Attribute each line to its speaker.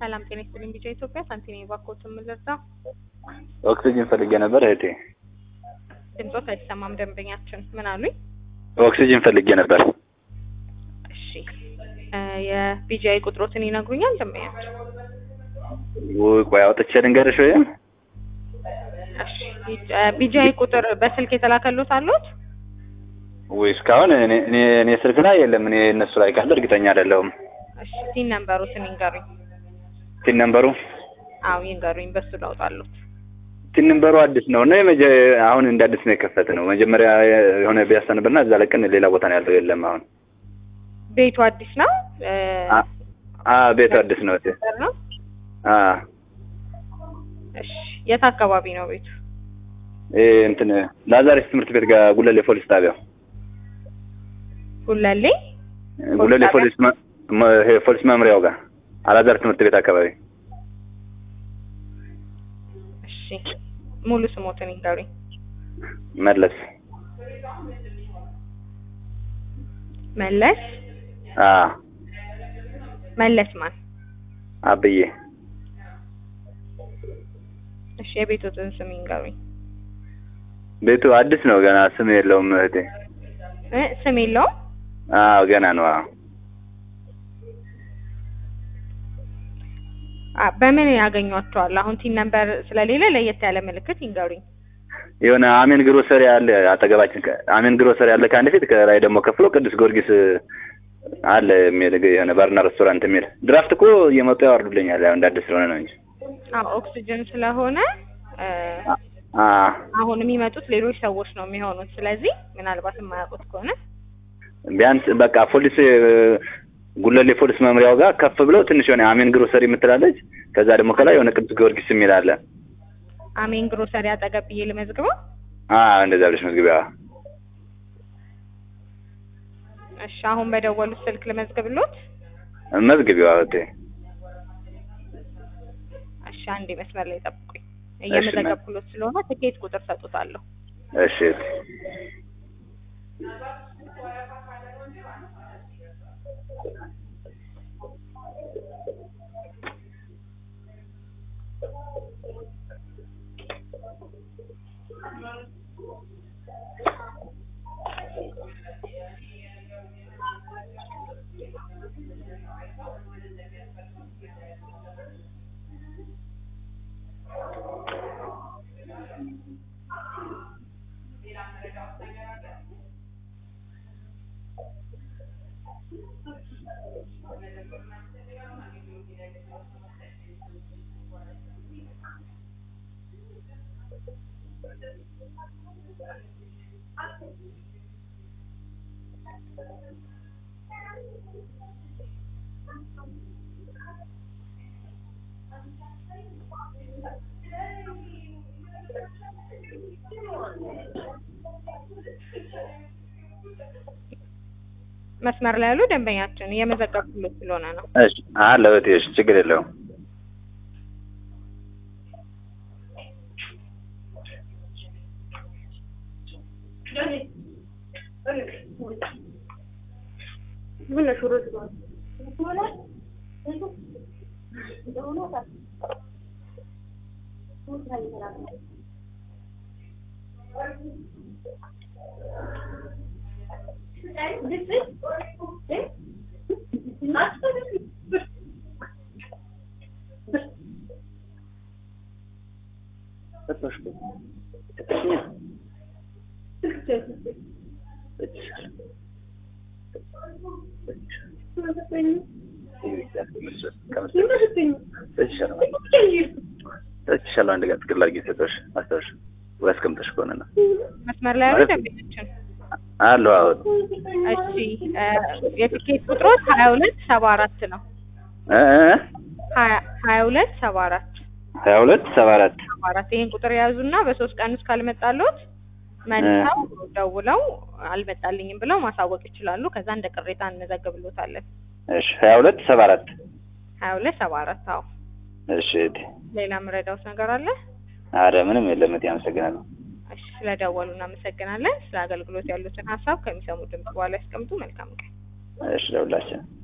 Speaker 1: ሰላም ጤና ይስጥልኝ። ቢጫ ኢትዮጵያ ሳንቲኔ ባኮት ምልርዳ
Speaker 2: ኦክሲጅን ፈልጌ ነበር እህቴ።
Speaker 1: ድምጾት አይሰማም ደንበኛችን። ምን አሉኝ?
Speaker 2: ኦክሲጅን ፈልጌ ነበር።
Speaker 1: እሺ የቢጂአይ ቁጥሮትን ይነግሩኛል ደንበኛችን?
Speaker 2: ቆይ አውጥቼ ልንገርሽ ወይም?
Speaker 1: እሺ ቢጂአይ ቁጥር በስልክ የተላከሉት አሉት?
Speaker 2: ወይ እስካሁን እኔ ስልክ ላይ የለም። እኔ እነሱ ላይ ካለ እርግጠኛ አይደለሁም።
Speaker 1: እሺ ቲን ነምበሩትን ይንገሩኝ።
Speaker 2: ቲን ነምበሩ?
Speaker 1: አዎ ይንገሩኝ፣ በሱ ላውጣሉት።
Speaker 2: ቲን ነምበሩ አዲስ ነው እና አሁን እንደ አዲስ ነው የከፈተ ነው። መጀመሪያ የሆነ ቢያሳ ነበርና እዛ ለቀን ሌላ ቦታ ነው ያለው። የለም አሁን
Speaker 1: ቤቱ አዲስ ነው።
Speaker 2: ቤቱ አዲስ ነው።
Speaker 1: እሺ የት አካባቢ ነው ቤቱ?
Speaker 2: እንትን ላዛሪስ ትምህርት ቤት ጋር ጉለሌ ፖሊስ ጣቢያው።
Speaker 1: ጉለሌ
Speaker 2: ፖሊስ መምሪያው ጋር አላዛር ትምህርት ቤት አካባቢ።
Speaker 1: እሺ ሙሉ ስሞትን ይንገሩኝ።
Speaker 2: መለስ
Speaker 1: መለስ ማን?
Speaker 2: አብዬ።
Speaker 1: እሺ የቤቱን ስም ይንገሩኝ።
Speaker 2: ቤቱ አዲስ ነው ገና ስም የለውም እህቴ።
Speaker 1: ስም የለውም?
Speaker 2: አዎ ገና ነው።
Speaker 1: በምን ያገኟቸዋል? አሁን ቲን ነምበር ስለሌለ ለየት ያለ ምልክት ይንገሩኝ።
Speaker 2: የሆነ አሜን ግሮሰሪ አለ አጠገባችን። አሜን ግሮሰሪ አለ ከአንድ ፊት፣ ከላይ ደግሞ ከፍሎ ቅዱስ ጊዮርጊስ አለ የሚል የሆነ ባርና ሬስቶራንት የሚል። ድራፍት እኮ እየመጡ ያወርዱልኛል። ያው እንዳዲስ ስለሆነ ነው እንጂ።
Speaker 1: ኦክሲጅን ስለሆነ አሁን የሚመጡት ሌሎች ሰዎች ነው የሚሆኑት። ስለዚህ ምናልባት የማያውቁት ከሆነ
Speaker 2: ቢያንስ በቃ ፖሊስ ጉለሌ ፖሊስ መምሪያው ጋር ከፍ ብለው ትንሽ የሆነ አሜን ግሮሰሪ የምትላለች። ከዛ ደግሞ ከላይ የሆነ ቅዱስ ጊዮርጊስ የሚል አለ።
Speaker 1: አሜን ግሮሰሪ አጠገብ ብዬ ልመዝግበው?
Speaker 2: እንደዛ ብለሽ መዝግቢያ።
Speaker 1: እሺ አሁን በደወሉት ስልክ ልመዝግብሎት?
Speaker 2: መዝግቢዋ እህቴ።
Speaker 1: እሺ አንዴ መስመር ላይ ጠብቁኝ። እየመዘገብኩሎት ስለሆነ ትኬት ቁጥር ሰጡታለሁ።
Speaker 2: እሺ
Speaker 1: መስመር ላይ ያሉ ደንበኛችን እየመዘገብኩሎት ስለሆነ ነው።
Speaker 2: እሺ አለ እህቴ። እሺ ችግር የለውም። አንድ ጋር ትክክል አድርጌ ሰጠሽ አስተሽ ወስከምተሽ ከሆነና መስመር ላይ ያለው ደንበኛችን አሎ።
Speaker 1: እሺ የትኬት ቁጥሩ 2274 ነው። 2274 ይሄን ቁጥር ያዙና በ3 ቀን ውስጥ ካልመጣሎት መልሰው ደውለው አልመጣልኝም ብለው ማሳወቅ ይችላሉ። ከዛ እንደ ቅሬታ እንመዘግብሎታለን።
Speaker 2: እሺ 2274
Speaker 1: አዎ።
Speaker 2: እሺ
Speaker 1: ሌላ ምረዳውስ ነገር አለ?
Speaker 2: አረ ምንም የለም። አመሰግናለሁ።
Speaker 1: እሺ ስለደወሉ እናመሰግናለን። ስለ አገልግሎት ያሉትን ሀሳብ ከሚሰሙ ድምጽ በኋላ ያስቀምጡ። መልካም ቀን።
Speaker 2: እሺ ለሁላችን